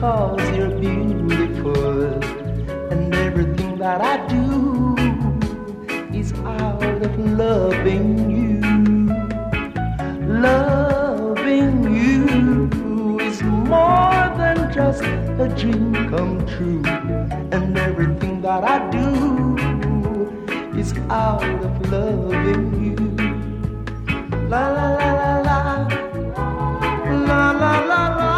because you're beautiful, and everything that I do is out of loving you. Loving you is more than just a dream come true, and everything that I do is out of loving you. La la la la la, la la la la.